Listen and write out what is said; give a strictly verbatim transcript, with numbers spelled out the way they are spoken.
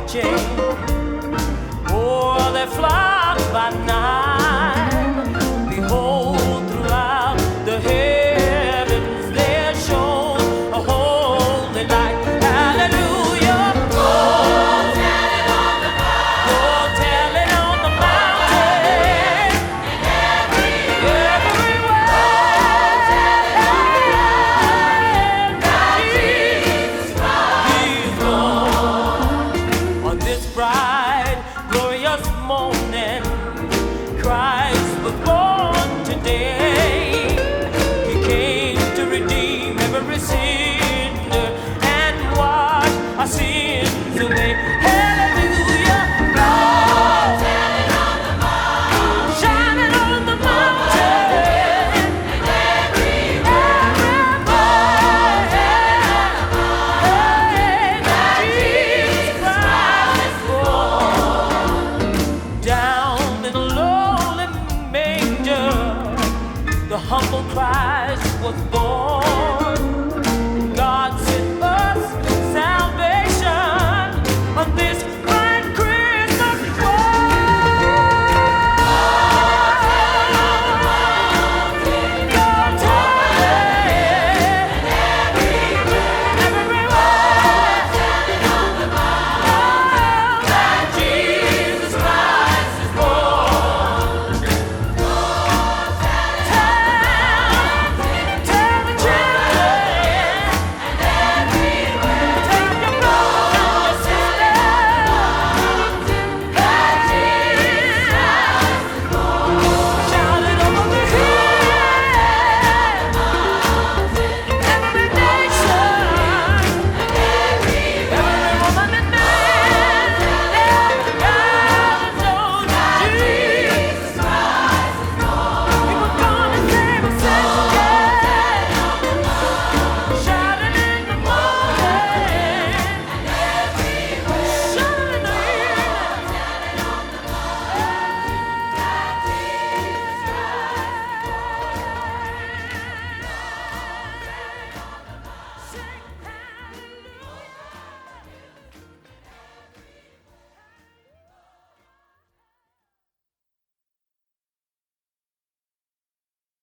marching. Oh, they flock by night. Behold, throughout the heavens there shone a holy light. Hallelujah. Oh, tell it on the mountain. Oh, tell it on the mountain. And everywhere. Everywhere. Oh, tell it on the land. That Jesus Christ, He's Lord. On this bright